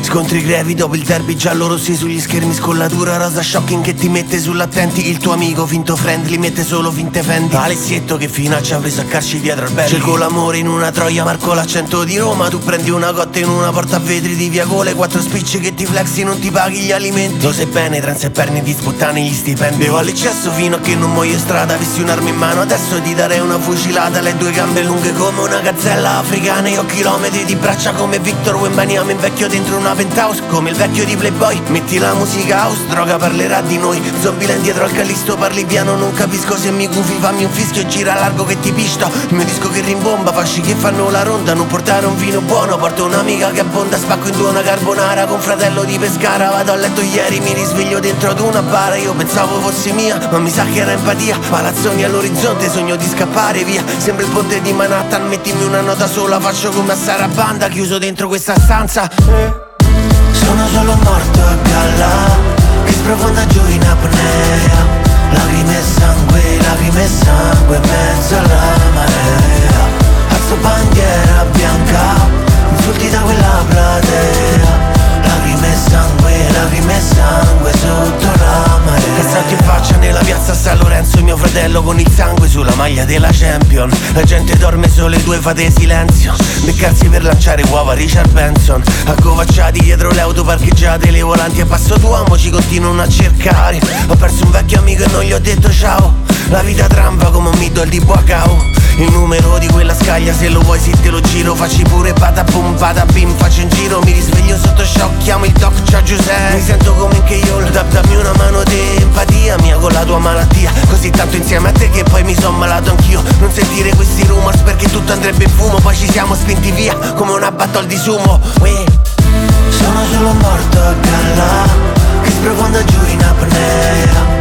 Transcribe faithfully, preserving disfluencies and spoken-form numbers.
Scontri grevi dopo il derby giallo-rossi sugli schermi, scollatura rosa shocking che ti mette sull'attenti. Il tuo amico finto friendly mette solo finte fendi. Alexietto che fino ci ha preso a calci dietro al belly. Cerco l'amore in una troia, marco l'accento di Roma. Tu prendi una cotta in una porta a vetri di via Gole. Quattro spicci che ti flexi, non ti paghi gli alimenti. Lo sai bene, trans e perni di sputtani gli stipendi. Bevo all'eccesso fino a che non muoio in strada. Avessi un'arma in mano adesso ti darei una fucilata. Le due gambe lunghe come una gazzella africana. Io ho chilometri di braccia come Victor Wembanyama. Invecchio dentro una penthouse come il vecchio di Playboy. Metti la musica house, droga parlerà di noi. Zombieland dietro al Callisto, parli piano, non capisco se mi gufi. Fammi un fischio, gira largo che ti pisto. Il mio disco che rimbomba, fasci che fanno la ronda. Non portare un vino buono, porto un'amica che abbonda. Spacco in due una carbonara con fratello di Pescara. Vado a letto ieri, mi risveglio dentro ad una bara. Io pensavo fosse mia, ma mi sa che era empatia. Palazzoni all'orizzonte, sogno di scappare via. Sembra il ponte di Manhattan, mettimi una nota sola. Faccio come a Sarabanda, chiuso dentro questa stanza. eh. Sono solo morto a galla che sprofonda giù in apnea. Lacrime e sangue, lacrime e sangue in mezzo alla marea. Alzo bandiera bianca, insulti da quella platea. Lacrime e sangue, lacrime e sangue sotto la marea. Cassato in faccia nella piazza San Lorenzo, mio fratello con il sangue sulla maglia della Champion. La gente dorme solo e due fate silenzio. Beccarsi per lanciare uova Richard Benson. Accovacciati dietro le auto parcheggiate, le volanti a passo d'uomo ci continuano a cercare. Ho perso un vecchio amico e non gli ho detto ciao. La vita trampa come un middle di Buacao. Il numero di quella scaglia, se lo vuoi sì te lo giro. Facci pure patapum patapim, faccio un giro. Mi risveglio sotto shock, chiamo il doc, ciao Giuseppe. Mi sento come in K-Hole, dap, dammi una mano di empatia mia con la tua malattia. Così tanto insieme a te che poi mi son malato anch'io. Non sentire questi rumors perché tutto andrebbe in fumo. Poi ci siamo spinti via come una battle di sumo. Uè. Sono solo morto a galla che sprofonda giù in apnea.